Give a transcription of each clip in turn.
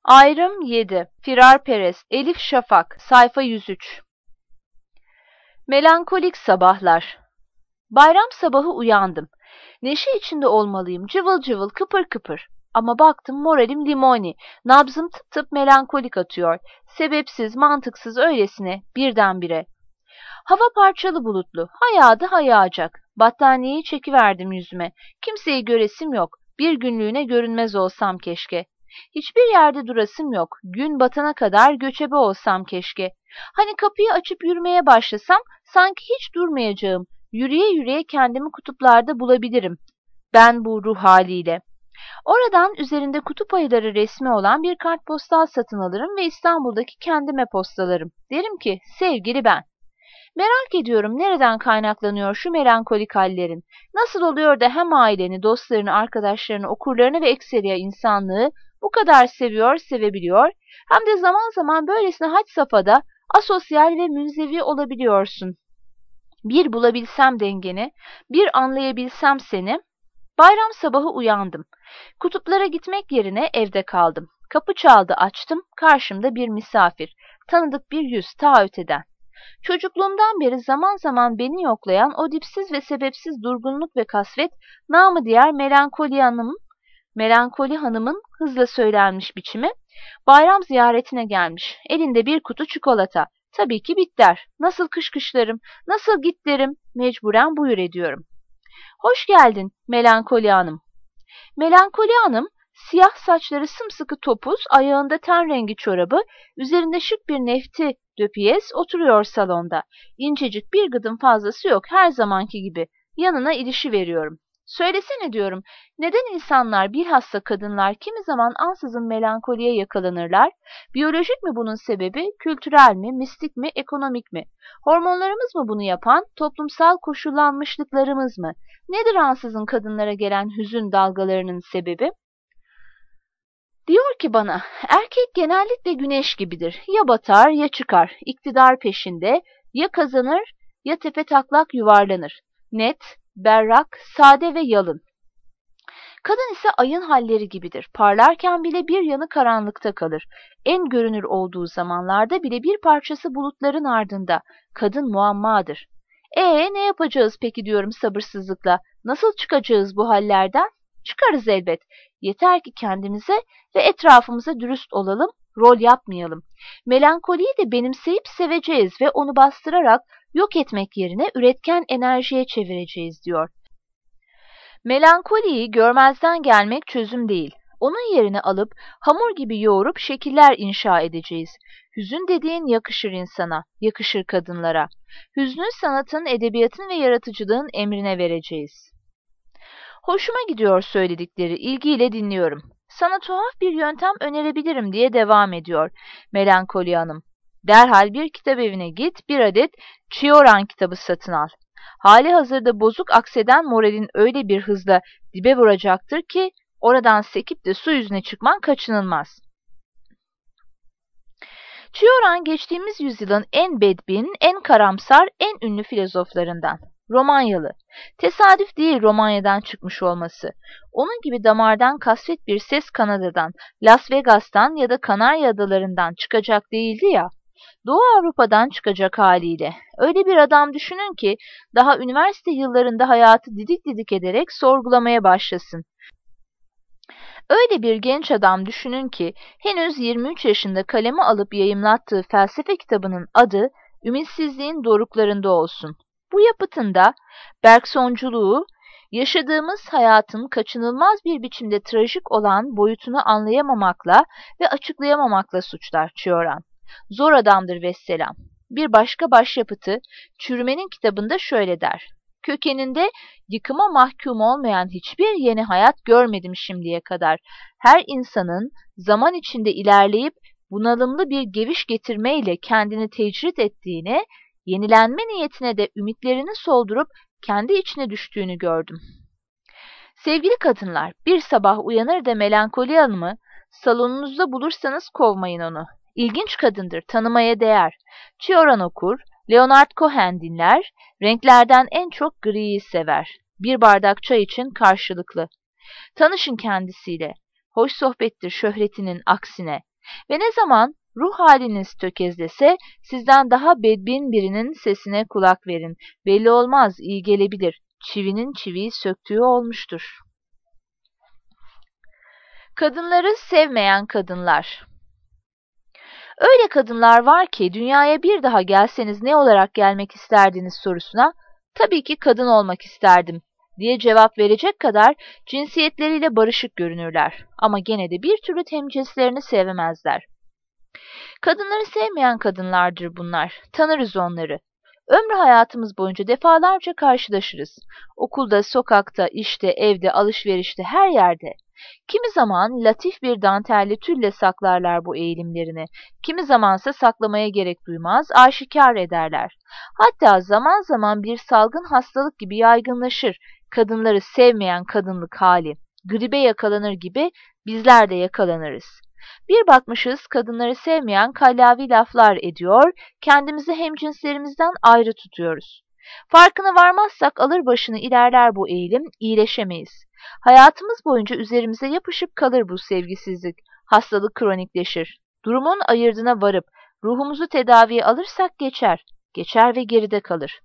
Ayrım 7. Firar Perez, Elif Şafak, sayfa 103. Melankolik sabahlar. Bayram sabahı uyandım. Neşe içinde olmalıyım, cıvıl cıvıl, kıpır kıpır. Ama baktım moralim limoni, nabzım tıp tıp melankolik atıyor. Sebepsiz, mantıksız öylesine, birdenbire. Hava parçalı bulutlu, ha yağdı ha yağacak. Battaniyeyi çekiverdim yüzüme. Kimseyi göresim yok, bir günlüğüne görünmez olsam keşke. Hiçbir yerde durasım yok, gün batana kadar göçebe olsam keşke. Hani kapıyı açıp yürümeye başlasam, sanki hiç durmayacağım, yürüye yürüye kendimi kutuplarda bulabilirim. Ben bu ruh haliyle. Oradan üzerinde kutup ayıları resmi olan bir kartpostal satın alırım ve İstanbul'daki kendime postalarım. Derim ki, sevgili ben. Merak ediyorum nereden kaynaklanıyor şu melankolik hallerin? Nasıl oluyor da hem aileni, dostlarını, arkadaşlarını, okurlarını ve ekseriya insanlığı bu kadar seviyor, sevebiliyor, hem de zaman zaman böylesine had safhada asosyal ve münzevi olabiliyorsun. Bir bulabilsem dengeni, bir anlayabilsem seni. Bayram sabahı uyandım. Kutuplara gitmek yerine evde kaldım. Kapı çaldı, açtım, karşımda bir misafir, tanıdık bir yüz ta öteden. Çocukluğumdan beri zaman zaman beni yoklayan o dipsiz ve sebepsiz durgunluk ve kasvet, namı diğer Melankoli Hanım'ın hızla söylenmiş biçimi, bayram ziyaretine gelmiş, elinde bir kutu çikolata. Tabii ki bitter. Nasıl kışkışlarım, nasıl gitlerim, mecburen buyur ediyorum. Hoş geldin Melankoli Hanım. Melankoli Hanım, siyah saçları sımsıkı topuz, ayağında ten rengi çorabı, üzerinde şık bir nefti döpiyes oturuyor salonda. İncecik bir gıdım fazlası yok, her zamanki gibi. Yanına ilişiveriyorum. Söylesene diyorum, neden insanlar, bilhassa kadınlar, kimi zaman ansızın melankoliye yakalanırlar? Biyolojik mi bunun sebebi, kültürel mi, mistik mi, ekonomik mi? Hormonlarımız mı bunu yapan, toplumsal koşullanmışlıklarımız mı? Nedir ansızın kadınlara gelen hüzün dalgalarının sebebi? Diyor ki bana, erkek genellikle güneş gibidir. Ya batar ya çıkar, iktidar peşinde, ya kazanır ya tepetaklak yuvarlanır. Net, berrak, sade ve yalın. Kadın ise ayın halleri gibidir. Parlarken bile bir yanı karanlıkta kalır. En görünür olduğu zamanlarda bile bir parçası bulutların ardında. Kadın muammadır. Ne yapacağız peki diyorum sabırsızlıkla. Nasıl çıkacağız bu hallerden? Çıkarız elbet. Yeter ki kendimize ve etrafımıza dürüst olalım, rol yapmayalım. Melankoliyi de benimseyip seveceğiz ve onu bastırarak yok etmek yerine üretken enerjiye çevireceğiz diyor. Melankoliyi görmezden gelmek çözüm değil. Onun yerine alıp hamur gibi yoğurup şekiller inşa edeceğiz. Hüzün dediğin yakışır insana, yakışır kadınlara. Hüznü sanatın, edebiyatın ve yaratıcılığın emrine vereceğiz. Hoşuma gidiyor söyledikleri, ilgiyle dinliyorum. Sana tuhaf bir yöntem önerebilirim diye devam ediyor Melankoli Hanım. Derhal bir kitap evine git, bir adet Cioran kitabı satın al. Hali hazırda bozuk akseden moralin öyle bir hızla dibe vuracaktır ki oradan sekip de su yüzüne çıkman kaçınılmaz. Cioran geçtiğimiz yüzyılın en bedbin, en karamsar, en ünlü filozoflarından. Romanyalı. Tesadüf değil Romanya'dan çıkmış olması. Onun gibi damardan kasvet bir ses Kanada'dan, Las Vegas'tan ya da Kanarya Adalarından çıkacak değildi ya. Doğu Avrupa'dan çıkacak haliyle. Öyle bir adam düşünün ki daha üniversite yıllarında hayatı didik didik ederek sorgulamaya başlasın. Öyle bir genç adam düşünün ki henüz 23 yaşında kaleme alıp yayımlattığı felsefe kitabının adı Ümitsizliğin Doruklarında olsun. Bu yapıtında Bergson'culuğu, yaşadığımız hayatın kaçınılmaz bir biçimde trajik olan boyutunu anlayamamakla ve açıklayamamakla suçlar Cioran. Zor adamdır vesselam. Bir başka başyapıtı Çürümenin kitabında şöyle der. Kökeninde yıkıma mahkum olmayan hiçbir yeni hayat görmedim şimdiye kadar. Her insanın zaman içinde ilerleyip bunalımlı bir geviş getirmeyle kendini tecrit ettiğini, yenilenme niyetine de ümitlerini soldurup kendi içine düştüğünü gördüm. Sevgili kadınlar, bir sabah uyanır da Melankoli Hanım'ı salonunuzda bulursanız kovmayın onu. İlginç kadındır, tanımaya değer. Cioran okur, Leonard Cohen dinler, renklerden en çok griyi sever. Bir bardak çay için karşılıklı. Tanışın kendisiyle. Hoş sohbettir şöhretinin aksine. Ve ne zaman ruh haliniz tökezlese sizden daha bedbin birinin sesine kulak verin. Belli olmaz, iyi gelebilir. Çivinin çiviyi söktüğü olmuştur. Kadınları sevmeyen kadınlar. Öyle kadınlar var ki dünyaya bir daha gelseniz ne olarak gelmek isterdiniz sorusuna tabii ki kadın olmak isterdim diye cevap verecek kadar cinsiyetleriyle barışık görünürler. Ama gene de bir türlü hemcinslerini sevemezler. Kadınları sevmeyen kadınlardır bunlar. Tanırız onları. Ömrü hayatımız boyunca defalarca karşılaşırız. Okulda, sokakta, işte, evde, alışverişte, her yerde. Kimi zaman latif bir dantelli tülle saklarlar bu eğilimlerini. Kimi zamansa saklamaya gerek duymaz, aşikar ederler. Hatta zaman zaman bir salgın hastalık gibi yaygınlaşır. Kadınları sevmeyen kadınlık hali. Gribe yakalanır gibi bizler de yakalanırız. Bir bakmışız kadınları sevmeyen kallavi laflar ediyor, kendimizi hemcinslerimizden ayrı tutuyoruz. Farkına varmazsak alır başını ilerler bu eğilim, iyileşemeyiz. Hayatımız boyunca üzerimize yapışıp kalır bu sevgisizlik, hastalık kronikleşir. Durumun ayırdına varıp ruhumuzu tedaviye alırsak geçer, geçer ve geride kalır.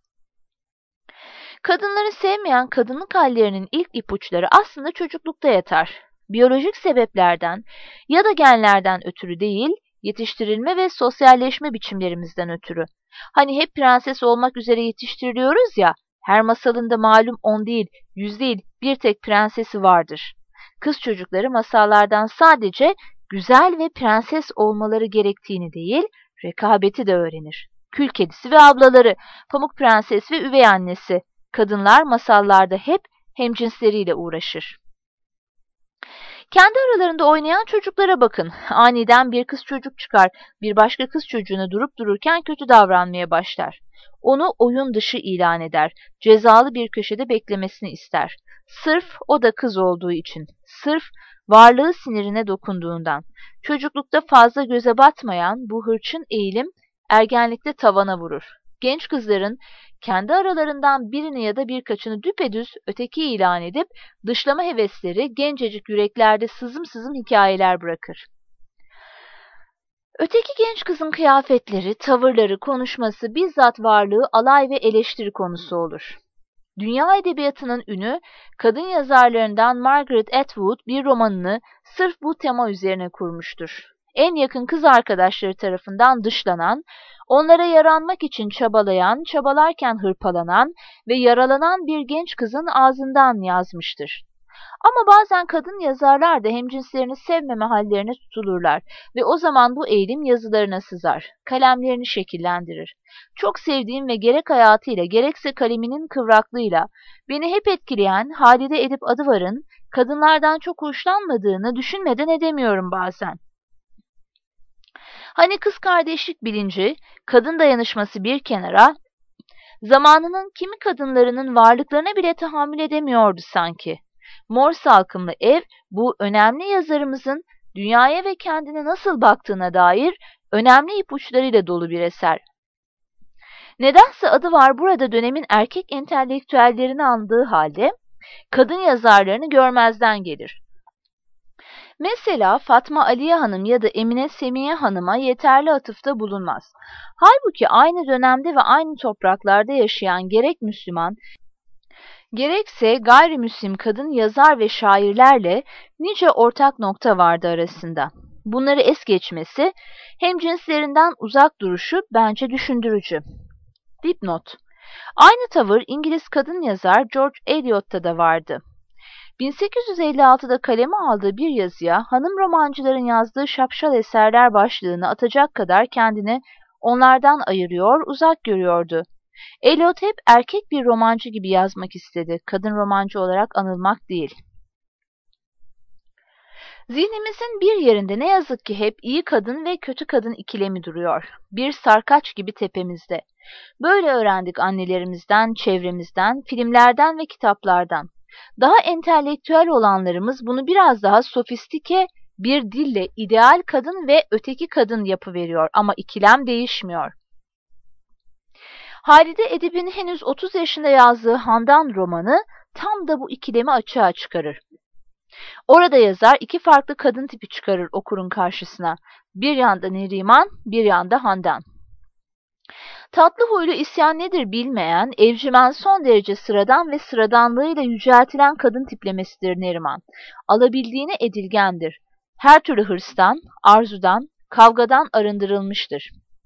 Kadınları sevmeyen kadınlık hallerinin ilk ipuçları aslında çocuklukta yatar. Biyolojik sebeplerden ya da genlerden ötürü değil, yetiştirilme ve sosyalleşme biçimlerimizden ötürü. Hani hep prenses olmak üzere yetiştiriliyoruz ya, her masalında malum 10 değil, 100 değil, bir tek prensesi vardır. Kız çocukları masallardan sadece güzel ve prenses olmaları gerektiğini değil, rekabeti de öğrenir. Kül kedisi ve ablaları, Pamuk Prenses ve üvey annesi. Kadınlar masallarda hep hemcinsleriyle uğraşır. Kendi aralarında oynayan çocuklara bakın. Aniden bir kız çocuk çıkar, bir başka kız çocuğuna durup dururken kötü davranmaya başlar. Onu oyun dışı ilan eder, cezalı bir köşede beklemesini ister. Sırf o da kız olduğu için, sırf varlığı sinirine dokunduğundan. Çocuklukta fazla göze batmayan bu hırçın eğilim ergenlikte tavana vurur. Genç kızların kendi aralarından birini ya da birkaçını düpedüz öteki ilan edip dışlama hevesleri gencecik yüreklerde sızım sızım hikayeler bırakır. Öteki genç kızın kıyafetleri, tavırları, konuşması, bizzat varlığı alay ve eleştiri konusu olur. Dünya edebiyatının ünü, kadın yazarlarından Margaret Atwood bir romanını sırf bu tema üzerine kurmuştur. En yakın kız arkadaşları tarafından dışlanan, onlara yaranmak için çabalayan, çabalarken hırpalanan ve yaralanan bir genç kızın ağzından yazmıştır. Ama bazen kadın yazarlar da hemcinslerini sevmeme hallerine tutulurlar ve o zaman bu eğilim yazılarına sızar, kalemlerini şekillendirir. Çok sevdiğim ve gerek hayatıyla gerekse kaleminin kıvraklığıyla beni hep etkileyen Halide Edip Adıvar'ın kadınlardan çok hoşlanmadığını düşünmeden edemiyorum bazen. Hani kız kardeşlik bilinci, kadın dayanışması bir kenara, zamanının kimi kadınlarının varlıklarına bile tahammül edemiyordu sanki. Mor Salkımlı Ev, bu önemli yazarımızın dünyaya ve kendine nasıl baktığına dair önemli ipuçlarıyla dolu bir eser. Nedense adı var burada dönemin erkek entelektüellerini andığı halde kadın yazarlarını görmezden gelir. Mesela Fatma Aliye Hanım ya da Emine Semiye Hanım'a yeterli atıfta bulunmaz. Halbuki aynı dönemde ve aynı topraklarda yaşayan gerek Müslüman, gerekse gayrimüslim kadın yazar ve şairlerle nice ortak nokta vardı arasında. Bunları es geçmesi, hemcinslerinden uzak duruşu bence düşündürücü. Dipnot: aynı tavır İngiliz kadın yazar George Eliot'ta da vardı. 1856'da kaleme aldığı bir yazıya hanım romancıların yazdığı şapşal eserler başlığını atacak kadar kendini onlardan ayırıyor, uzak görüyordu. Eliot hep erkek bir romancı gibi yazmak istedi, kadın romancı olarak anılmak değil. Zihnimizin bir yerinde ne yazık ki hep iyi kadın ve kötü kadın ikilemi duruyor. Bir sarkaç gibi tepemizde. Böyle öğrendik annelerimizden, çevremizden, filmlerden ve kitaplardan. Daha entelektüel olanlarımız bunu biraz daha sofistike bir dille ideal kadın ve öteki kadın yapıveriyor ama ikilem değişmiyor. Halide Edip'in henüz 30 yaşında yazdığı Handan romanı tam da bu ikilemi açığa çıkarır. Orada yazar iki farklı kadın tipi çıkarır okurun karşısına. Bir yanda Neriman, bir yanda Handan. Tatlı huylu isyan nedir bilmeyen, evcimen son derece sıradan ve sıradanlığıyla yüceltilen kadın tiplemesidir Neriman. Alabildiğine edilgendir. Her türlü hırstan, arzudan, kavgadan arındırılmıştır.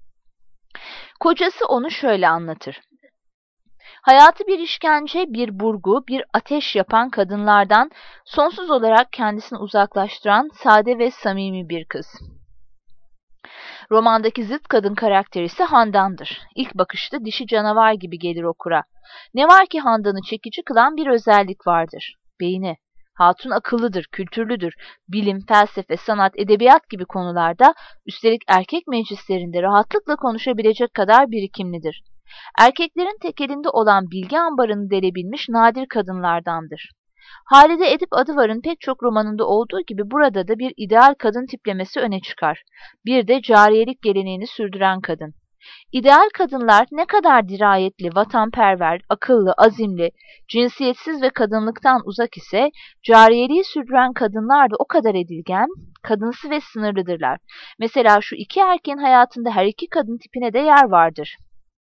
Kocası onu şöyle anlatır. Hayatı bir işkence, bir burgu, bir ateş yapan kadınlardan sonsuz olarak kendisini uzaklaştıran sade ve samimi bir kız. Romandaki zıt kadın karakteri ise Handan'dır. İlk bakışta dişi canavar gibi gelir okura. Ne var ki Handan'ı çekici kılan bir özellik vardır. Beyni. Hatun akıllıdır, kültürlüdür. Bilim, felsefe, sanat, edebiyat gibi konularda, üstelik erkek meclislerinde rahatlıkla konuşabilecek kadar birikimlidir. Erkeklerin tekelinde olan bilgi ambarını delebilmiş nadir kadınlardandır. Halide Edip Adıvar'ın pek çok romanında olduğu gibi burada da bir ideal kadın tiplemesi öne çıkar. Bir de cariyelik geleneğini sürdüren kadın. İdeal kadınlar ne kadar dirayetli, vatanperver, akıllı, azimli, cinsiyetsiz ve kadınlıktan uzak ise cariyeliği sürdüren kadınlar da o kadar edilgen, kadınsı ve sınırlıdırlar. Mesela şu iki erkeğin hayatında her iki kadın tipine de yer vardır.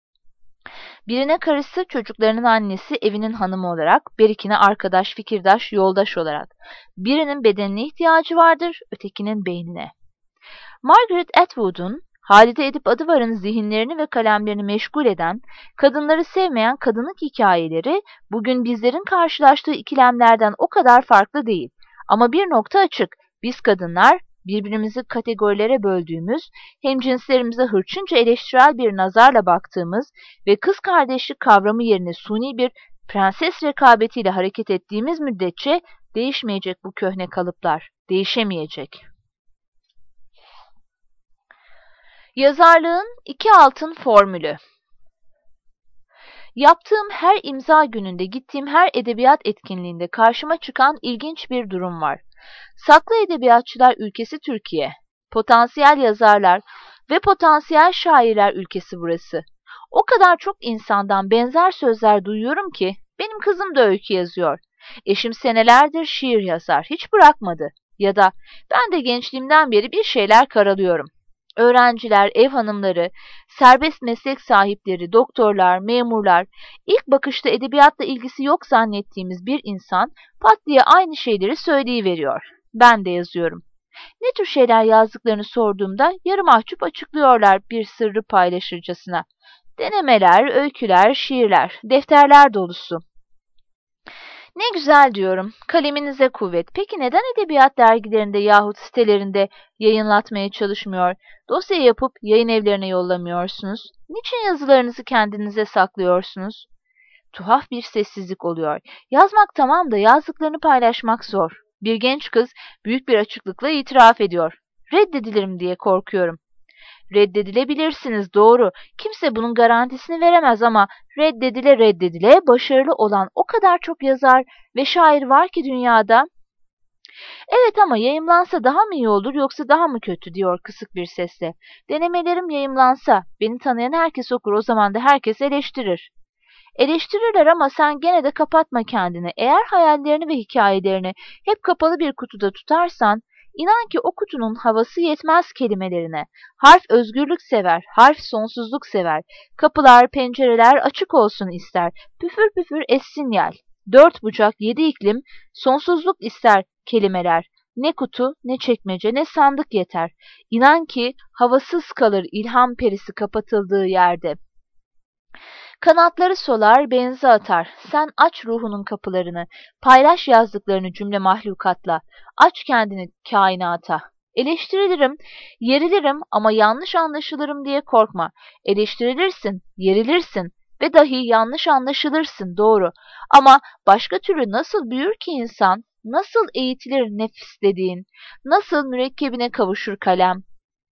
Birine karısı, çocuklarının annesi, evinin hanımı olarak, berikine arkadaş, fikirdaş, yoldaş olarak. Birinin bedenine ihtiyacı vardır, ötekinin beynine. Margaret Atwood'un, Halide Edip Adıvar'ın zihinlerini ve kalemlerini meşgul eden, kadınları sevmeyen kadınlık hikayeleri, bugün bizlerin karşılaştığı ikilemlerden o kadar farklı değil. Ama bir nokta açık, biz kadınlar, birbirimizi kategorilere böldüğümüz, hemcinslerimize hırçınca eleştirel bir nazarla baktığımız ve kız kardeşlik kavramı yerine suni bir prenses rekabetiyle hareket ettiğimiz müddetçe değişmeyecek bu köhne kalıplar, değişemeyecek. Yazarlığın iki altın formülü. Yaptığım her imza gününde, gittiğim her edebiyat etkinliğinde karşıma çıkan ilginç bir durum var. Saklı edebiyatçılar ülkesi Türkiye, potansiyel yazarlar ve potansiyel şairler ülkesi burası. O kadar çok insandan benzer sözler duyuyorum ki, benim kızım da öykü yazıyor. Eşim senelerdir şiir yazar, hiç bırakmadı. Ya da ben de gençliğimden beri bir şeyler karalıyorum. Öğrenciler, ev hanımları, serbest meslek sahipleri, doktorlar, memurlar, ilk bakışta edebiyatla ilgisi yok zannettiğimiz bir insan pat diye aynı şeyleri söyleyiveriyor. Ben de yazıyorum. Ne tür şeyler yazdıklarını sorduğumda yarı mahcup açıklıyorlar bir sırrı paylaşırcasına. Denemeler, öyküler, şiirler, defterler dolusu. Ne güzel diyorum. Kaleminize kuvvet. Peki neden edebiyat dergilerinde yahut sitelerinde yayınlatmaya çalışmıyor? Dosya yapıp yayın evlerine yollamıyorsunuz? Niçin yazılarınızı kendinize saklıyorsunuz? Tuhaf bir sessizlik oluyor. Yazmak tamam da yazdıklarını paylaşmak zor. Bir genç kız büyük bir açıklıkla itiraf ediyor. Reddedilirim diye korkuyorum. Reddedilebilirsiniz, doğru. Kimse bunun garantisini veremez ama reddedile başarılı olan o kadar çok yazar ve şair var ki dünyada. Evet ama yayımlansa daha mı iyi olur yoksa daha mı kötü diyor kısık bir sesle. Denemelerim yayımlansa beni tanıyan herkes okur, o zaman da herkes eleştirir. Eleştirirler ama sen gene de kapatma kendini. Eğer hayallerini ve hikayelerini hep kapalı bir kutuda tutarsan, inan ki o kutunun havası yetmez kelimelerine. Harf özgürlük sever, harf sonsuzluk sever. Kapılar, pencereler açık olsun ister. Püfür püfür essin yel. Dört bucak, yedi iklim, sonsuzluk ister kelimeler. Ne kutu, ne çekmece, ne sandık yeter. İnan ki havasız kalır ilham perisi kapatıldığı yerde. Kanatları solar, benzi atar. Sen aç ruhunun kapılarını, paylaş yazdıklarını cümle mahlukatla. Aç kendini kainata. Eleştirilirim, yerilirim ama yanlış anlaşılırım diye korkma. Eleştirilirsin, yerilirsin ve dahi yanlış anlaşılırsın, doğru. Ama başka türlü nasıl büyür ki insan? Nasıl eğitilir nefis dediğin? Nasıl mürekkebine kavuşur kalem?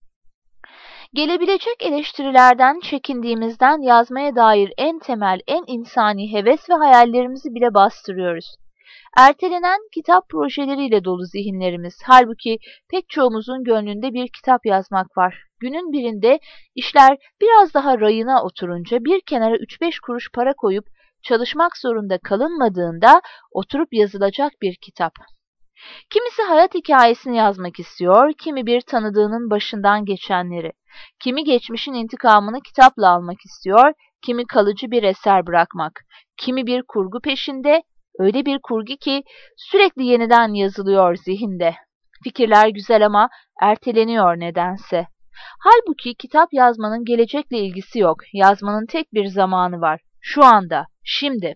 Gelebilecek eleştirilerden çekindiğimizden yazmaya dair en temel, en insani heves ve hayallerimizi bile bastırıyoruz. Ertelenen kitap projeleriyle dolu zihinlerimiz. Halbuki pek çoğumuzun gönlünde bir kitap yazmak var. Günün birinde işler biraz daha rayına oturunca bir kenara 3-5 kuruş para koyup çalışmak zorunda kalınmadığında oturup yazılacak bir kitap. Kimisi hayat hikayesini yazmak istiyor, kimi bir tanıdığının başından geçenleri. Kimi geçmişin intikamını kitapla almak istiyor, kimi kalıcı bir eser bırakmak. Kimi bir kurgu peşinde, öyle bir kurgu ki sürekli yeniden yazılıyor zihinde. Fikirler güzel ama erteleniyor nedense. Halbuki kitap yazmanın gelecekle ilgisi yok. Yazmanın tek bir zamanı var. Şu anda, şimdi.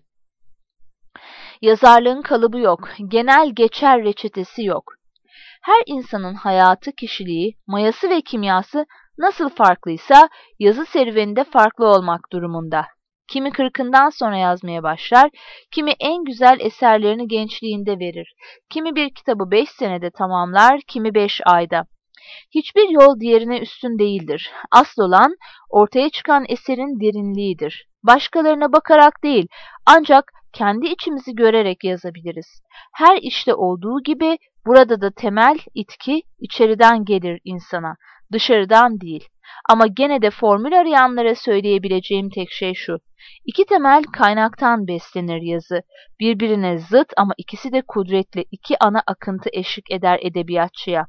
Yazarlığın kalıbı yok, genel geçer reçetesi yok. Her insanın hayatı, kişiliği, mayası ve kimyası nasıl farklıysa yazı serüveninde farklı olmak durumunda. Kimi 40'ından sonra yazmaya başlar, kimi en güzel eserlerini gençliğinde verir. Kimi bir kitabı 5 senede tamamlar, kimi 5 ayda. Hiçbir yol diğerine üstün değildir. Asıl olan ortaya çıkan eserin derinliğidir. Başkalarına bakarak değil, ancak kendi içimizi görerek yazabiliriz. Her işte olduğu gibi burada da temel itki içeriden gelir insana, dışarıdan değil. Ama gene de formül arayanlara söyleyebileceğim tek şey şu: İki temel kaynaktan beslenir yazı. Birbirine zıt ama ikisi de kudretli iki ana akıntı eşlik eder edebiyatçıya.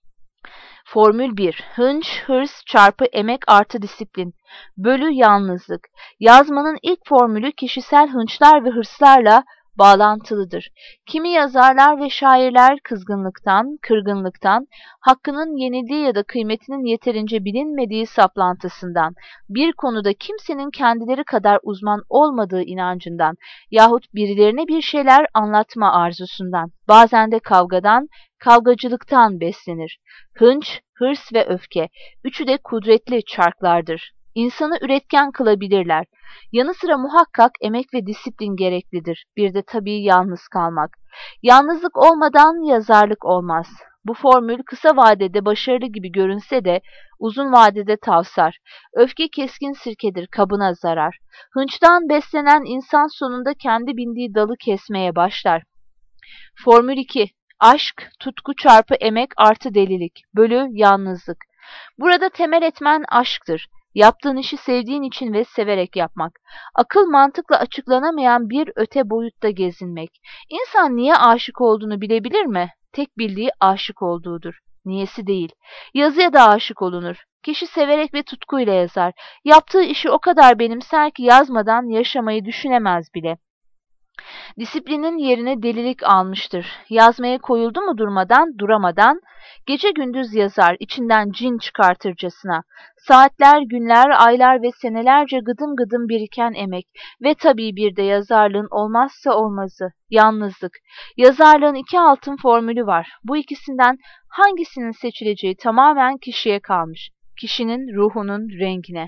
Formül 1. Hınç, hırs çarpı emek artı disiplin bölü yalnızlık. Yazmanın ilk formülü kişisel hınçlar ve hırslarla bağlantılıdır. Kimi yazarlar ve şairler kızgınlıktan, kırgınlıktan, hakkının yenildiği ya da kıymetinin yeterince bilinmediği saplantısından, bir konuda kimsenin kendileri kadar uzman olmadığı inancından yahut birilerine bir şeyler anlatma arzusundan, bazen de kavgadan, kavgacılıktan beslenir. Hınç, hırs ve öfke, üçü de kudretli çarklardır. İnsanı üretken kılabilirler. Yanı sıra muhakkak emek ve disiplin gereklidir. Bir de tabii yalnız kalmak. Yalnızlık olmadan yazarlık olmaz. Bu formül kısa vadede başarılı gibi görünse de uzun vadede tavsar. Öfke keskin sirkedir, kabına zarar. Hınçtan beslenen insan sonunda kendi bindiği dalı kesmeye başlar. Formül 2. Aşk, tutku çarpı emek artı delilik bölü yalnızlık. Burada temel etmen aşktır. Yaptığın işi sevdiğin için ve severek yapmak. Akıl mantıkla açıklanamayan bir öte boyutta gezinmek. İnsan niye aşık olduğunu bilebilir mi? Tek bildiği aşık olduğudur. Niyesi değil. Yazıya da aşık olunur. Kişi severek ve tutkuyla yazar. Yaptığı işi o kadar benimser ki yazmadan yaşamayı düşünemez bile. Disiplinin yerine delilik almıştır. Yazmaya koyuldu mu durmadan, duramadan, gece gündüz yazar, içinden cin çıkartırcasına. Saatler, günler, aylar ve senelerce gıdım gıdım biriken emek ve tabii bir de yazarlığın olmazsa olmazı, yalnızlık. Yazarlığın iki altın formülü var. Bu ikisinden hangisinin seçileceği tamamen kişiye kalmış. Kişinin ruhunun rengine.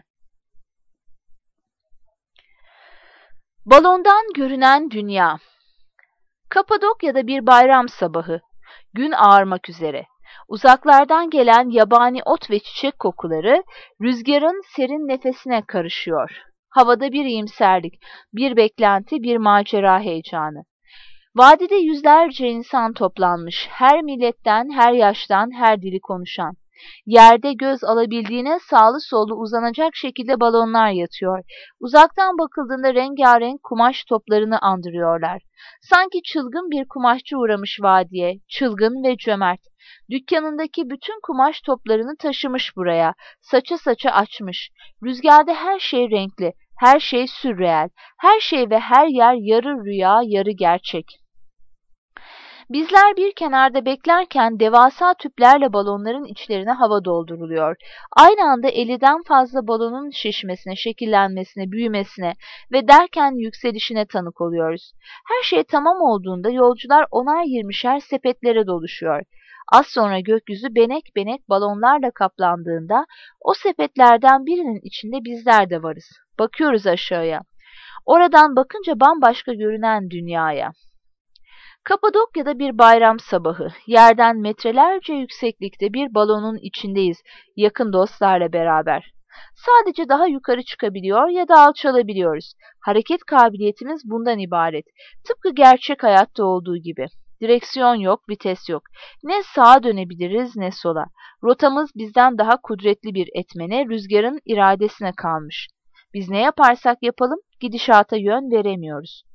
Balondan görünen dünya. Kapadokya'da bir bayram sabahı. Gün ağarmak üzere. Uzaklardan gelen yabani ot ve çiçek kokuları rüzgarın serin nefesine karışıyor. Havada bir iyimserlik, bir beklenti, bir macera heyecanı. Vadide yüzlerce insan toplanmış, her milletten, her yaştan, her dili konuşan. Yerde göz alabildiğine sağlı sollu uzanacak şekilde balonlar yatıyor. Uzaktan bakıldığında rengarenk kumaş toplarını andırıyorlar. Sanki çılgın bir kumaşçı uğramış vadiye, çılgın ve cömert. Dükkanındaki bütün kumaş toplarını taşımış buraya, saça saça açmış. Rüzgarda her şey renkli, her şey sürreel, her şey ve her yer yarı rüya, yarı gerçek. Bizler bir kenarda beklerken devasa tüplerle balonların içlerine hava dolduruluyor. Aynı anda 50'den fazla balonun şişmesine, şekillenmesine, büyümesine ve derken yükselişine tanık oluyoruz. Her şey tamam olduğunda yolcular onar 20'şer sepetlere doluşuyor. Az sonra gökyüzü benek benek balonlarla kaplandığında o sepetlerden birinin içinde bizler de varız. Bakıyoruz aşağıya. Oradan bakınca bambaşka görünen dünyaya. Kapadokya'da bir bayram sabahı, yerden metrelerce yükseklikte bir balonun içindeyiz, yakın dostlarla beraber. Sadece daha yukarı çıkabiliyor ya da alçalabiliyoruz. Hareket kabiliyetimiz bundan ibaret. Tıpkı gerçek hayatta olduğu gibi. Direksiyon yok, vites yok. Ne sağa dönebiliriz ne sola. Rotamız bizden daha kudretli bir etmene, rüzgarın iradesine kalmış. Biz ne yaparsak yapalım, gidişata yön veremiyoruz.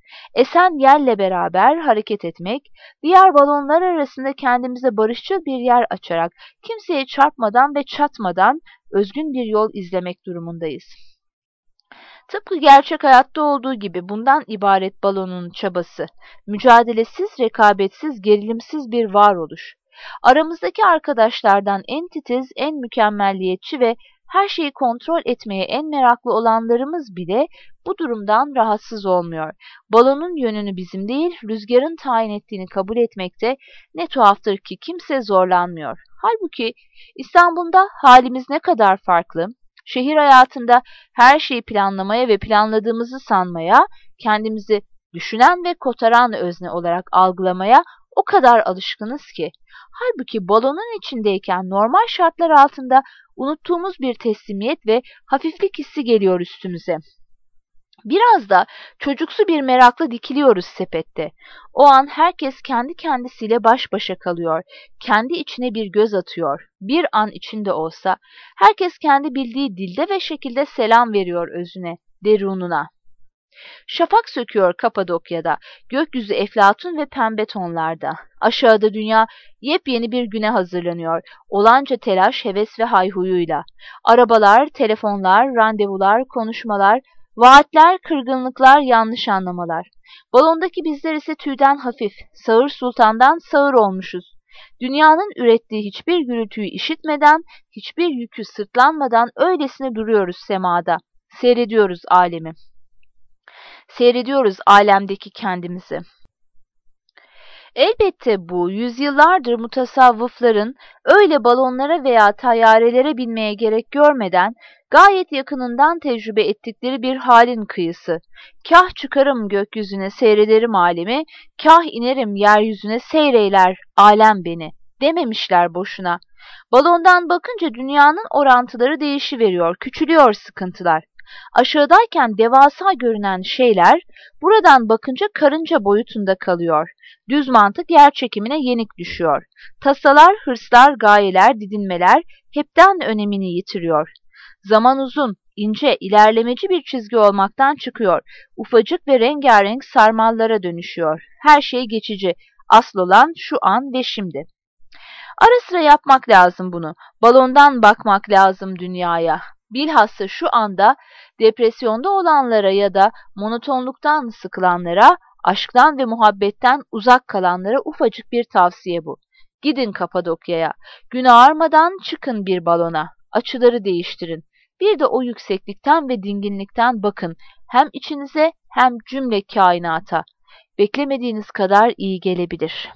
Esen yerle beraber hareket etmek, diğer balonlar arasında kendimize barışçıl bir yer açarak, kimseye çarpmadan ve çatmadan özgün bir yol izlemek durumundayız. Tıpkı gerçek hayatta olduğu gibi bundan ibaret balonun çabası, mücadelesiz, rekabetsiz, gerilimsiz bir varoluş. Aramızdaki arkadaşlardan en titiz, en mükemmelliyetçi ve her şeyi kontrol etmeye en meraklı olanlarımız bile bu durumdan rahatsız olmuyor. Balonun yönünü bizim değil, rüzgarın tayin ettiğini kabul etmekte ne tuhaftır ki kimse zorlanmıyor. Halbuki İstanbul'da halimiz ne kadar farklı. Şehir hayatında her şeyi planlamaya ve planladığımızı sanmaya, kendimizi düşünen ve kotaran özne olarak algılamaya o kadar alışkınız ki. Halbuki balonun içindeyken normal şartlar altında unuttuğumuz bir teslimiyet ve hafiflik hissi geliyor üstümüze. Biraz da çocuksu bir merakla dikiliyoruz sepette. O an herkes kendi kendisiyle baş başa kalıyor, kendi içine bir göz atıyor. Bir an içinde olsa herkes kendi bildiği dilde ve şekilde selam veriyor özüne, derununa. Şafak söküyor Kapadokya'da, gökyüzü eflatun ve pembe tonlarda. Aşağıda dünya yepyeni bir güne hazırlanıyor, olanca telaş, heves ve hayhuyuyla. Arabalar, telefonlar, randevular, konuşmalar, vaatler, kırgınlıklar, yanlış anlamalar. Balondaki bizler ise tüyden hafif, sağır sultandan sağır olmuşuz. Dünyanın ürettiği hiçbir gürültüyü işitmeden, hiçbir yükü sırtlanmadan öylesine duruyoruz semada. Seyrediyoruz alemi. Seyrediyoruz alemdeki kendimizi. Elbette bu, yüzyıllardır mutasavvıfların öyle balonlara veya tayyarelere binmeye gerek görmeden gayet yakınından tecrübe ettikleri bir halin kıyısı. Kah çıkarım gökyüzüne seyrederim alemi, kah inerim yeryüzüne seyreyler alem beni dememişler boşuna. Balondan bakınca dünyanın orantıları değişiveriyor, küçülüyor sıkıntılar. Aşağıdayken devasa görünen şeyler buradan bakınca karınca boyutunda kalıyor. Düz mantık yer çekimine yenik düşüyor. Tasalar, hırslar, gayeler, didinmeler hepten önemini yitiriyor. Zaman uzun, ince, ilerlemeci bir çizgi olmaktan çıkıyor. Ufacık ve rengarenk sarmallara dönüşüyor. Her şey geçici. Asıl olan şu an ve şimdi. Ara sıra yapmak lazım bunu. Balondan bakmak lazım dünyaya. Bilhassa şu anda depresyonda olanlara ya da monotonluktan sıkılanlara, aşktan ve muhabbetten uzak kalanlara ufacık bir tavsiye bu. Gidin Kapadokya'ya. Gün ağarmadan çıkın bir balona. Açıları değiştirin. Bir de o yükseklikten ve dinginlikten bakın. Hem içinize hem cümle kainata. Beklemediğiniz kadar iyi gelebilir.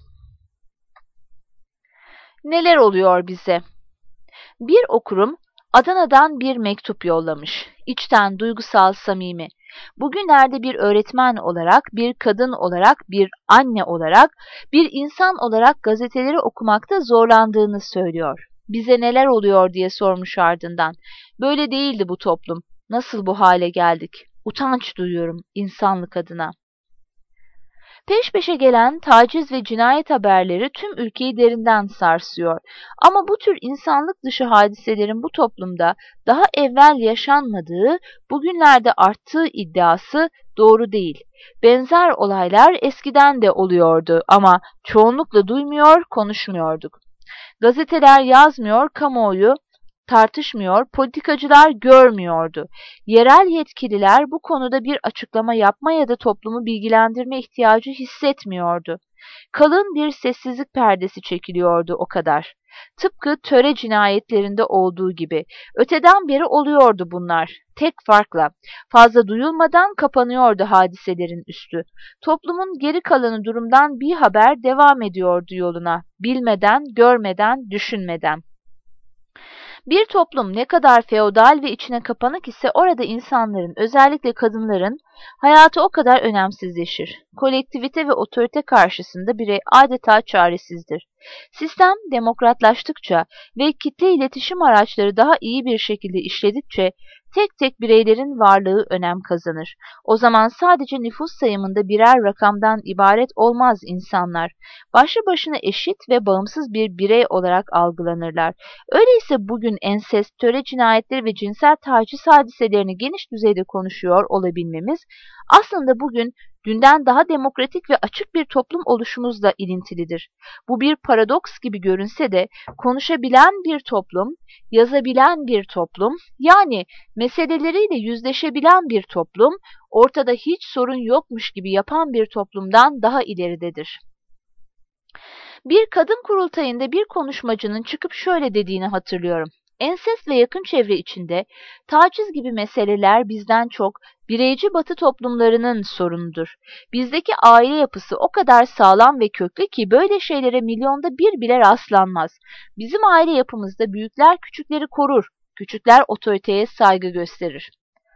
Neler oluyor bize? Bir okurum Adana'dan bir mektup yollamış. İçten, duygusal, samimi. Bugünlerde bir öğretmen olarak, bir kadın olarak, bir anne olarak, bir insan olarak gazeteleri okumakta zorlandığını söylüyor. Bize neler oluyor diye sormuş ardından. Böyle değildi bu toplum. Nasıl bu hale geldik? Utanç duyuyorum insanlık adına. Peş peşe gelen taciz ve cinayet haberleri tüm ülkeyi derinden sarsıyor. Ama bu tür insanlık dışı hadiselerin bu toplumda daha evvel yaşanmadığı, bugünlerde arttığı iddiası doğru değil. Benzer olaylar eskiden de oluyordu ama çoğunlukla duymuyor, konuşmuyorduk. Gazeteler yazmıyor, kamuoyu tartışmıyor, politikacılar görmüyordu. Yerel yetkililer bu konuda bir açıklama yapma ya da toplumu bilgilendirme ihtiyacı hissetmiyordu. Kalın bir sessizlik perdesi çekiliyordu o kadar. Tıpkı töre cinayetlerinde olduğu gibi. Öteden beri oluyordu bunlar. Tek farkla. Fazla duyulmadan kapanıyordu hadiselerin üstü. Toplumun geri kalanı durumdan bir haber devam ediyordu yoluna. Bilmeden, görmeden, düşünmeden. Bir toplum ne kadar feodal ve içine kapanık ise orada insanların, özellikle kadınların hayatı o kadar önemsizleşir. Kolektivite ve otorite karşısında birey adeta çaresizdir. Sistem demokratlaştıkça ve kitle iletişim araçları daha iyi bir şekilde işledikçe tek tek bireylerin varlığı önem kazanır. O zaman sadece nüfus sayımında birer rakamdan ibaret olmaz insanlar. Başlı başına eşit ve bağımsız bir birey olarak algılanırlar. Öyleyse bugün ensest, töre cinayetleri ve cinsel taciz hadiselerini geniş düzeyde konuşuyor olabilmemiz, aslında bugün dünden daha demokratik ve açık bir toplum oluşumuzla ilintilidir. Bu bir paradoks gibi görünse de konuşabilen bir toplum, yazabilen bir toplum, yani meseleleriyle yüzleşebilen bir toplum, ortada hiç sorun yokmuş gibi yapan bir toplumdan daha ileridedir. Bir kadın kurultayında bir konuşmacının çıkıp şöyle dediğini hatırlıyorum. Ensest ve yakın çevre içinde taciz gibi meseleler bizden çok bireyci Batı toplumlarının sorunudur. Bizdeki aile yapısı o kadar sağlam ve köklü ki böyle şeylere milyonda bir bile rastlanmaz. Bizim aile yapımızda büyükler küçükleri korur, küçükler otoriteye saygı gösterir.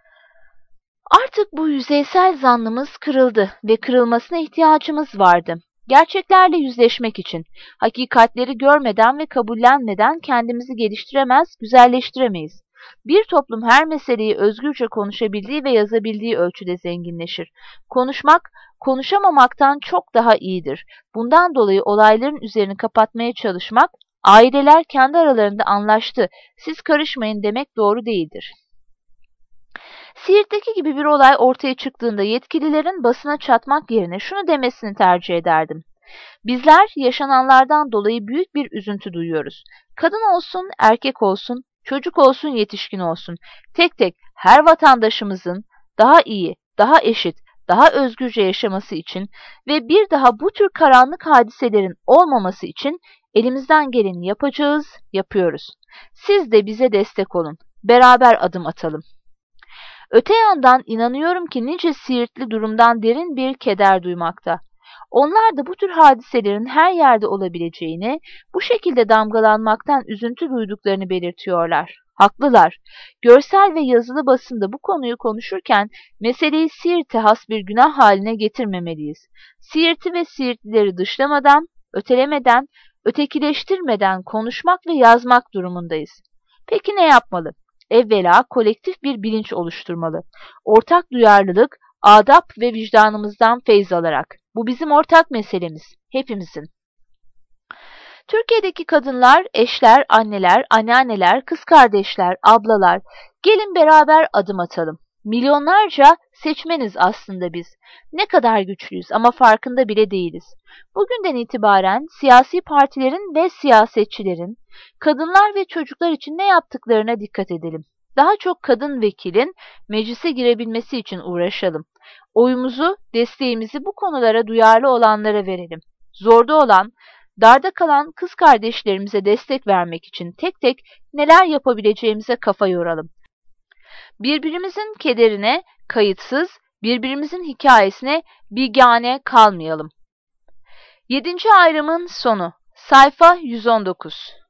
Artık bu yüzeysel zannımız kırıldı ve kırılmasına ihtiyacımız vardı. Gerçeklerle yüzleşmek için, hakikatleri görmeden ve kabullenmeden kendimizi geliştiremez, güzelleştiremeyiz. Bir toplum her meseleyi özgürce konuşabildiği ve yazabildiği ölçüde zenginleşir. Konuşmak, konuşamamaktan çok daha iyidir. Bundan dolayı olayların üzerini kapatmaya çalışmak, aileler kendi aralarında anlaştı, siz karışmayın demek doğru değildir. Siirt'teki gibi bir olay ortaya çıktığında yetkililerin basına çatmak yerine şunu demesini tercih ederdim. Bizler yaşananlardan dolayı büyük bir üzüntü duyuyoruz. Kadın olsun, erkek olsun, çocuk olsun, yetişkin olsun. Tek tek her vatandaşımızın daha iyi, daha eşit, daha özgürce yaşaması için ve bir daha bu tür karanlık hadiselerin olmaması için elimizden geleni yapacağız, yapıyoruz. Siz de bize destek olun. Beraber adım atalım. Öte yandan inanıyorum ki nice Siirtli durumdan derin bir keder duymakta. Onlar da bu tür hadiselerin her yerde olabileceğini, bu şekilde damgalanmaktan üzüntü duyduklarını belirtiyorlar. Haklılar. Görsel ve yazılı basında bu konuyu konuşurken meseleyi Siirt'e has bir günah haline getirmemeliyiz. Siirt'i ve Siirtlileri dışlamadan, ötelemeden, ötekileştirmeden konuşmak ve yazmak durumundayız. Peki ne yapmalı? Evvela kolektif bir bilinç oluşturmalı. Ortak duyarlılık, adap ve vicdanımızdan feyz alarak. Bu bizim ortak meselemiz, hepimizin. Türkiye'deki kadınlar, eşler, anneler, anneanneler, kız kardeşler, ablalar, gelin beraber adım atalım. Milyonlarca seçmeniz aslında biz. Ne kadar güçlüyüz ama farkında bile değiliz. Bugünden itibaren siyasi partilerin ve siyasetçilerin kadınlar ve çocuklar için ne yaptıklarına dikkat edelim. Daha çok kadın vekilin meclise girebilmesi için uğraşalım. Oyumuzu, desteğimizi bu konulara duyarlı olanlara verelim. Zorda olan, darda kalan kız kardeşlerimize destek vermek için tek tek neler yapabileceğimize kafa yoralım. Birbirimizin kederine kayıtsız, birbirimizin hikayesine bigane kalmayalım. 7. ayrımın sonu. Sayfa 119.